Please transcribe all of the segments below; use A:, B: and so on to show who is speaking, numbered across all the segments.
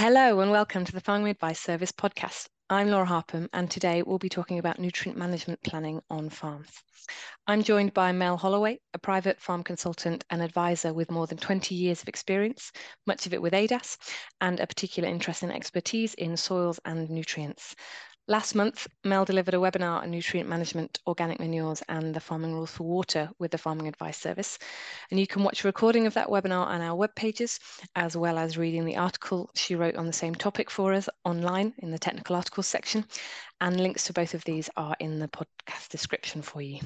A: Hello and welcome to the Farming Advice Service podcast. I'm Laura Harpham and today we'll be talking about nutrient management planning on farms. I'm joined by Mel Holloway, a private farm consultant and advisor with more than 20 years of experience, much of it with ADAS, and a particular interest and expertise in soils and nutrients. Last month, Mel delivered a webinar on nutrient management, organic manures, and the farming rules for water with the Farming Advice Service. And you can watch a recording of that webinar on our web pages, as well as reading the article she wrote on the same topic for us online in the technical articles section. And links to both of these are in the podcast description for you.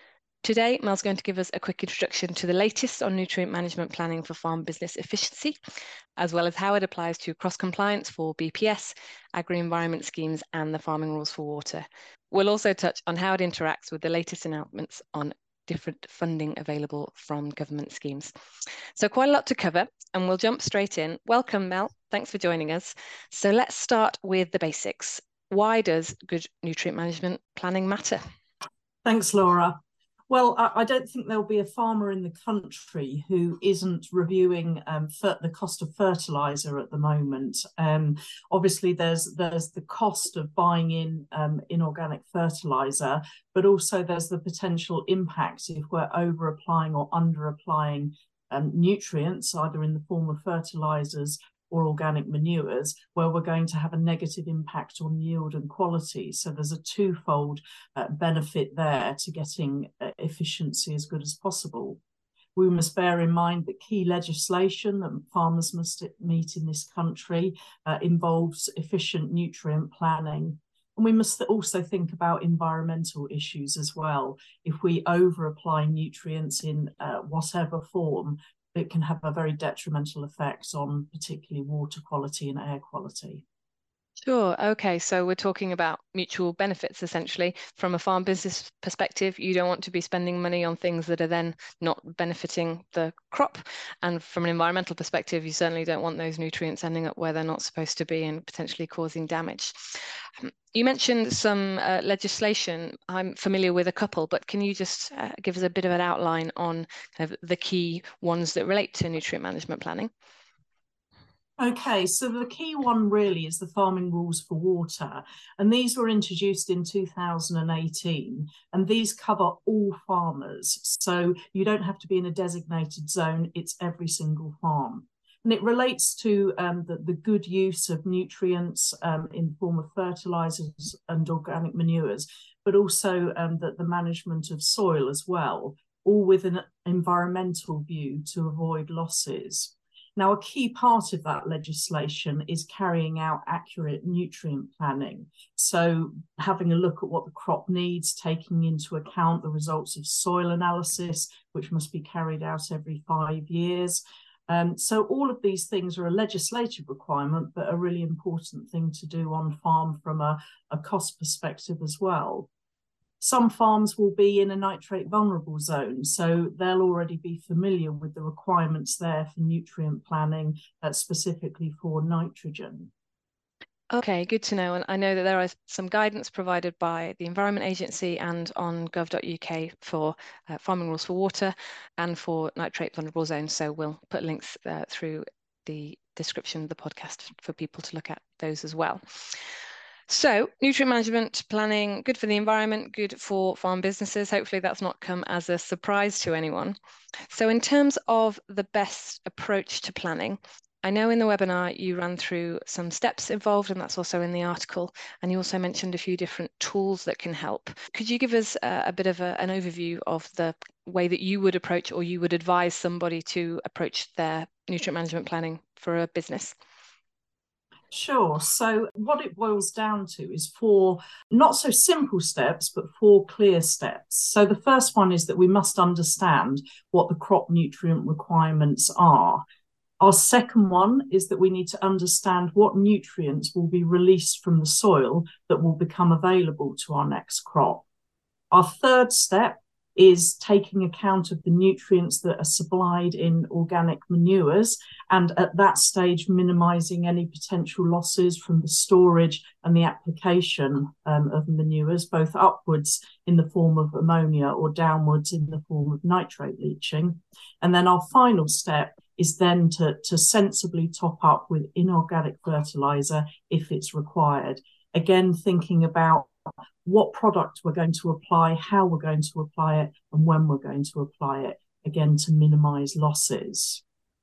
A: Today, Mel's going to give us a quick introduction to the latest on nutrient management planning for farm business efficiency, as well as how it applies to cross-compliance for BPS, agri-environment schemes, and the farming rules for water. We'll also touch on how it interacts with the latest announcements on different funding available from government schemes. So quite a lot to cover, and we'll jump straight in. Welcome, Mel. Thanks for joining us. So let's start with the basics. Why does good nutrient management planning matter?
B: Thanks, Laura. Well, I don't think there'll be a farmer in the country who isn't reviewing the cost of fertiliser at the moment. Obviously, there's the cost of buying in inorganic fertiliser, but also there's the potential impact if we're over applying or under applying nutrients, either in the form of fertilisers or organic manures, where we're going to have a negative impact on yield and quality. So there's a twofold benefit there to getting efficiency as good as possible. We must bear in mind that key legislation that farmers must meet in this country involves efficient nutrient planning. And we must also think about environmental issues as well. If we over apply nutrients in whatever form, it can have a very detrimental effect on particularly water quality and air quality.
A: Sure. Okay. So we're talking about mutual benefits, essentially. From a farm business perspective, you don't want to be spending money on things that are then not benefiting the crop. And from an environmental perspective, you certainly don't want those nutrients ending up where they're not supposed to be and potentially causing damage. You mentioned some legislation. I'm familiar with a couple, but can you just give us a bit of an outline on kind of the key ones that relate to nutrient management planning?
B: Okay, so the key one really is the farming rules for water, and these were introduced in 2018, and these cover all farmers. So you don't have to be in a designated zone, it's every single farm. And it relates to the good use of nutrients in the form of fertilisers and organic manures, but also the management of soil as well, all with an environmental view to avoid losses. Now, a key part of that legislation is carrying out accurate nutrient planning. So having a look at what the crop needs, taking into account the results of soil analysis, which must be carried out every 5 years. So all of these things are a legislative requirement, but a really important thing to do on farm from a cost perspective as well. Some farms will be in a nitrate vulnerable zone, so they'll already be familiar with the requirements there for nutrient planning, specifically for nitrogen.
A: Okay, good to know. And I know that there is some guidance provided by the Environment Agency and on gov.uk for farming rules for water and for nitrate vulnerable zones. So we'll put links through the description of the podcast for people to look at those as well. So nutrient management planning, good for the environment, good for farm businesses. Hopefully that's not come as a surprise to anyone. So in terms of the best approach to planning, I know in the webinar you ran through some steps involved, and that's also in the article. And you also mentioned a few different tools that can help. Could you give us a bit of an overview of the way that you would approach or you would advise somebody to approach their nutrient management planning for a business?
B: Sure. So what it boils down to is 4 not so simple steps, but 4 clear steps. So the first one is that we must understand what the crop nutrient requirements are. Our second one is that we need to understand what nutrients will be released from the soil that will become available to our next crop. Our third step is taking account of the nutrients that are supplied in organic manures, and at that stage minimising any potential losses from the storage and the application of manures, both upwards in the form of ammonia or downwards in the form of nitrate leaching. And then our final step is then to sensibly top up with inorganic fertilizer if it's required. Again, thinking about what product we're going to apply, how we're going to apply it, and when we're going to apply it, again, to minimize losses.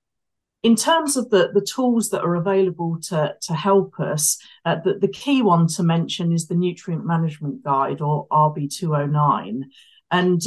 B: In terms of the tools that are available to help us, the key one to mention is the Nutrient Management Guide, or RB209. And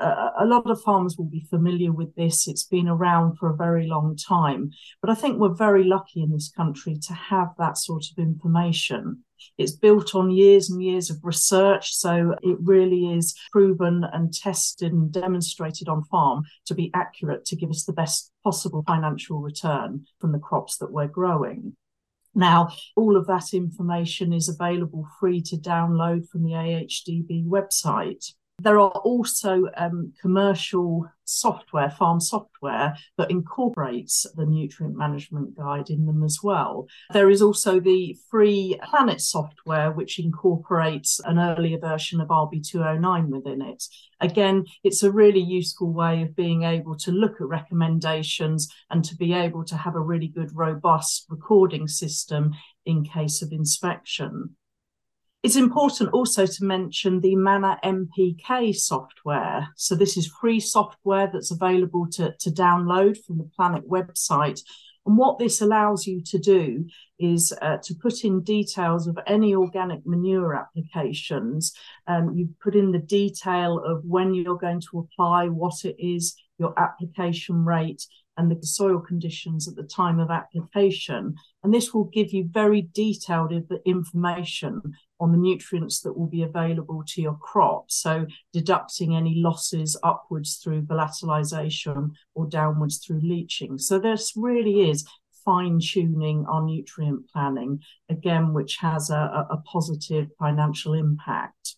B: a lot of farmers will be familiar with this. It's been around for a very long time. But I think we're very lucky in this country to have that sort of information. It's built on years and years of research, so it really is proven and tested and demonstrated on farm to be accurate, to give us the best possible financial return from the crops that we're growing. Now, all of that information is available free to download from the AHDB website. There are also commercial software, farm software, that incorporates the Nutrient Management Guide in them as well. There is also the free Planet software, which incorporates an earlier version of RB209 within it. Again, it's a really useful way of being able to look at recommendations and to be able to have a really good, robust recording system in case of inspection. It's important also to mention the Manna MPK software. So this is free software that's available to download from the Planet website. And what this allows you to do is to put in details of any organic manure applications. You put in the detail of when you're going to apply, what it is, your application rate, and the soil conditions at the time of application. And this will give you very detailed information on the nutrients that will be available to your crop. So deducting any losses upwards through volatilization or downwards through leaching. So this really is fine-tuning our nutrient planning, again, which has a positive financial impact.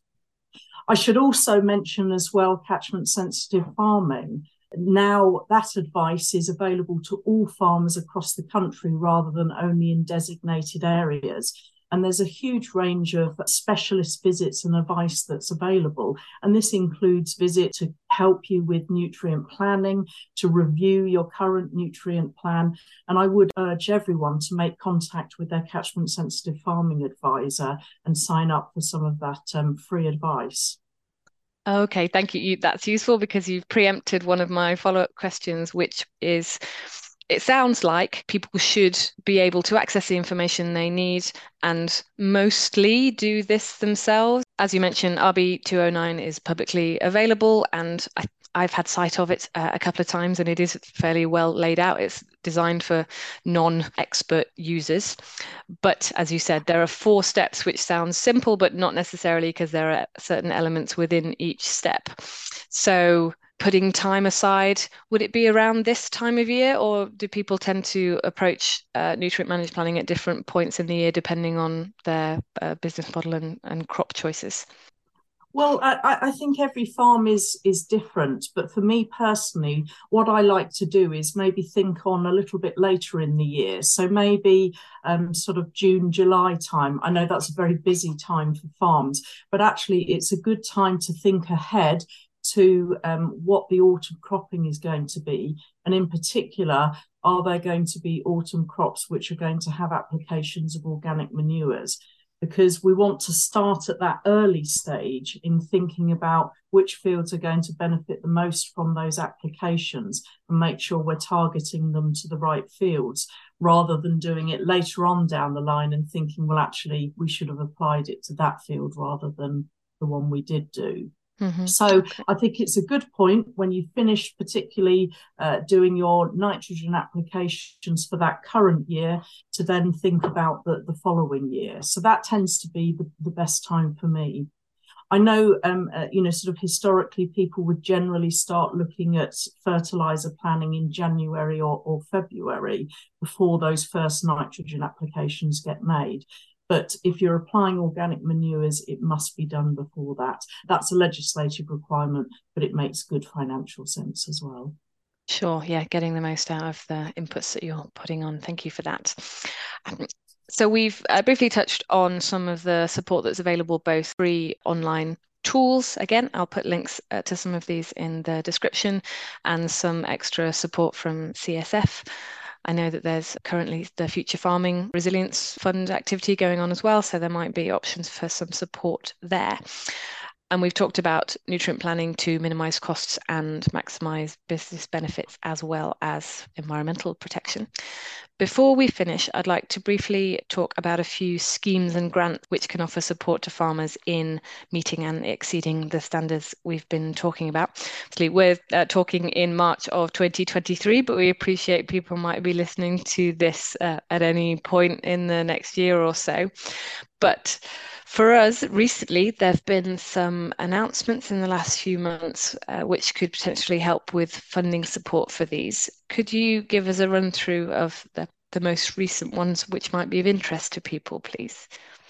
B: I should also mention as well catchment-sensitive farming. Now that advice is available to all farmers across the country rather than only in designated areas. And there's a huge range of specialist visits and advice that's available. And this includes visits to help you with nutrient planning, to review your current nutrient plan. And I would urge everyone to make contact with their catchment sensitive farming advisor and sign up for some of that free advice.
A: Okay, thank you. That's useful because you've preempted one of my follow-up questions, which is, it sounds like people should be able to access the information they need and mostly do this themselves. As you mentioned, RB209 is publicly available, and I've had sight of it a couple of times, and it is fairly well laid out. It's designed for non-expert users. But as you said, there are 4 steps, which sounds simple, but not necessarily, because there are certain elements within each step. So putting time aside, would it be around this time of year, or do people tend to approach nutrient managed planning at different points in the year depending on their business model and crop choices?
B: Well, I think every farm is different, but for me personally, what I like to do is maybe think on a little bit later in the year. So maybe sort of June, July time. I know that's a very busy time for farms, but actually it's a good time to think ahead to what the autumn cropping is going to be. And in particular, are there going to be autumn crops which are going to have applications of organic manures? Because we want to start at that early stage in thinking about which fields are going to benefit the most from those applications and make sure we're targeting them to the right fields, rather than doing it later on down the line and thinking, well, actually, we should have applied it to that field rather than the one we did do. Mm-hmm. So I think it's a good point when you finish particularly doing your nitrogen applications for that current year to then think about the following year. So that tends to be the best time for me. I know, sort of historically, people would generally start looking at fertilizer planning in January or February before those first nitrogen applications get made. But if you're applying organic manures, it must be done before that. That's a legislative requirement, but it makes good financial sense as well.
A: Sure, yeah, getting the most out of the inputs that you're putting on. Thank you for that. So we've briefly touched on some of the support that's available, both free online tools. Again, I'll put links to some of these in the description, and some extra support from CSF. I know that there's currently the Future Farming Resilience Fund activity going on as well, so there might be options for some support there. And we've talked about nutrient planning to minimise costs and maximise business benefits, as well as environmental protection. Before we finish, I'd like to briefly talk about a few schemes and grants which can offer support to farmers in meeting and exceeding the standards we've been talking about. Actually, we're talking in March of 2023, but we appreciate people might be listening to this at any point in the next year or so. But for us, recently, there have been some announcements in the last few months which could potentially help with funding support for these. Could you give us a run through of the most recent ones which might be of interest to people, please?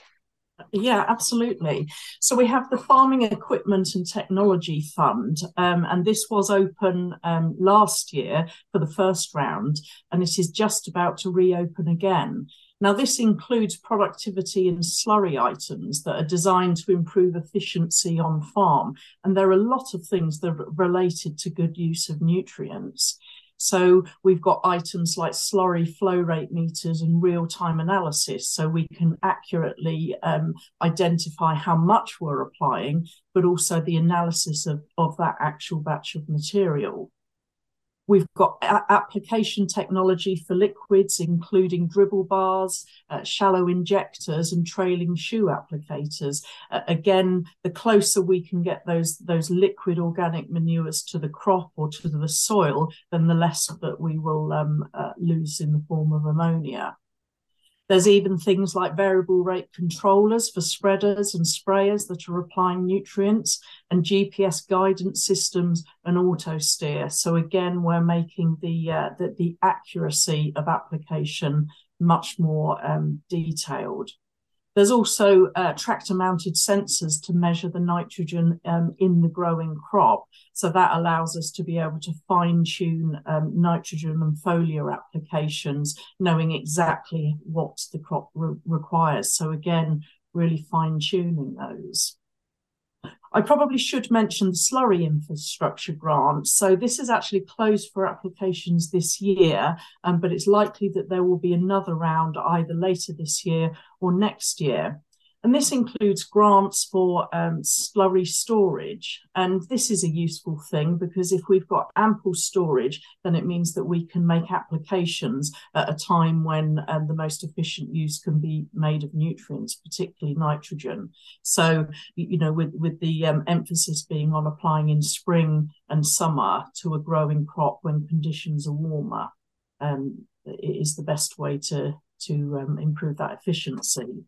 B: Yeah, absolutely. So we have the Farming Equipment and Technology Fund, and this was open last year for the first round, and it is just about to reopen again. Now, this includes productivity and slurry items that are designed to improve efficiency on farm, and there are a lot of things that are related to good use of nutrients. So we've got items like slurry flow rate meters and real-time analysis, so we can accurately identify how much we're applying, but also the analysis of that actual batch of material. We've got application technology for liquids, including dribble bars, shallow injectors, and trailing shoe applicators. Again, the closer we can get those liquid organic manures to the crop or to the soil, then the less that we will lose in the form of ammonia. There's even things like variable rate controllers for spreaders and sprayers that are applying nutrients, and GPS guidance systems and auto steer. So again, we're making the accuracy of application much more detailed. There's also tractor-mounted sensors to measure the nitrogen in the growing crop. So that allows us to be able to fine-tune nitrogen and foliar applications, knowing exactly what the crop requires. So again, really fine-tuning those. I probably should mention the slurry infrastructure grant. So this is actually closed for applications this year, but it's likely that there will be another round either later this year or next year. And this includes grants for slurry storage. And this is a useful thing because if we've got ample storage, then it means that we can make applications at a time when the most efficient use can be made of nutrients, particularly nitrogen. So, you know, with the emphasis being on applying in spring and summer to a growing crop when conditions are warmer, it is the best way to improve that efficiency.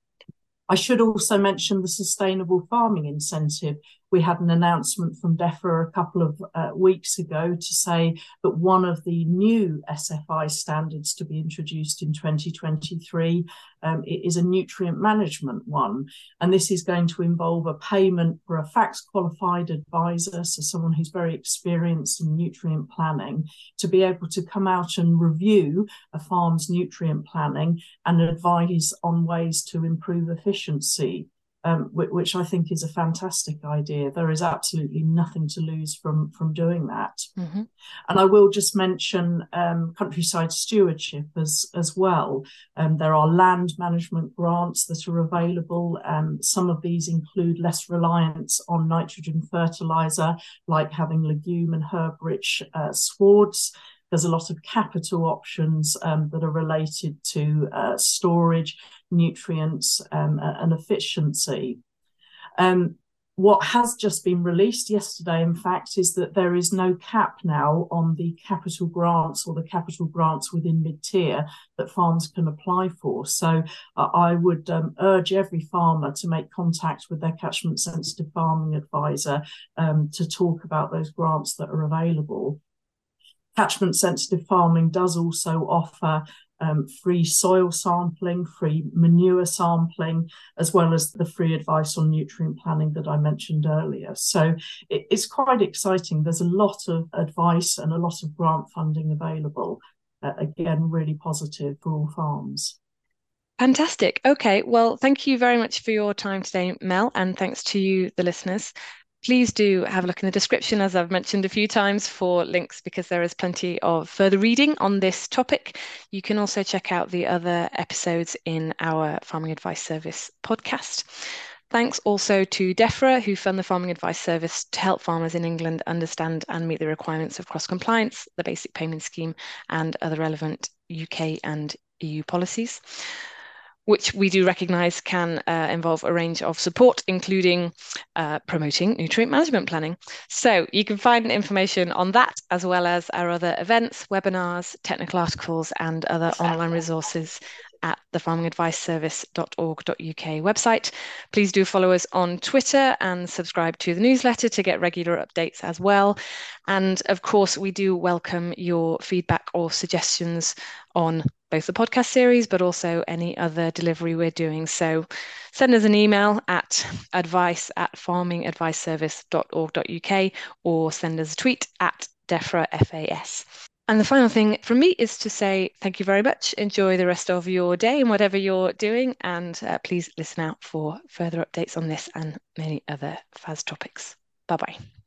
B: I should also mention the Sustainable Farming Incentive. We had an announcement from DEFRA a couple of weeks ago to say that one of the new SFI standards to be introduced in 2023 is a nutrient management one. And this is going to involve a payment for a FACTS qualified advisor, so someone who's very experienced in nutrient planning, to be able to come out and review a farm's nutrient planning and advise on ways to improve efficiency. Which I think is a fantastic idea. There is absolutely nothing to lose from doing that. Mm-hmm. And I will just mention countryside stewardship as well. There are land management grants that are available. Some of these include less reliance on nitrogen fertilizer, like having legume and herb-rich swards. There's a lot of capital options that are related to storage, nutrients, and efficiency. What has just been released yesterday, in fact, is that there is no cap now on the capital grants or the capital grants within mid-tier that farms can apply for. So I would urge every farmer to make contact with their catchment sensitive farming advisor to talk about those grants that are available. Catchment sensitive farming does also offer free soil sampling, free manure sampling, as well as the free advice on nutrient planning that I mentioned earlier. So it's quite exciting. There's a lot of advice and a lot of grant funding available. Again, really positive for all farms.
A: Fantastic. Okay, well, thank you very much for your time today, Mel, and thanks to you, the listeners. Please do have a look in the description, as I've mentioned a few times, for links because there is plenty of further reading on this topic. You can also check out the other episodes in our Farming Advice Service podcast. Thanks also to DEFRA, who fund the Farming Advice Service to help farmers in England understand and meet the requirements of cross-compliance, the Basic Payment Scheme, and other relevant UK and EU policies, which we do recognise can involve a range of support, including promoting nutrient management planning. So you can find information on that, as well as our other events, webinars, technical articles, and other online resources at the farmingadviceservice.org.uk website. Please do follow us on Twitter and subscribe to the newsletter to get regular updates as well. And of course, we do welcome your feedback or suggestions on both the podcast series, but also any other delivery we're doing. So send us an email at advice@farmingadviceservice.org.uk or send us a tweet at DEFRA FAS. And the final thing from me is to say thank you very much. Enjoy the rest of your day and whatever you're doing. And please listen out for further updates on this and many other FAS topics. Bye-bye.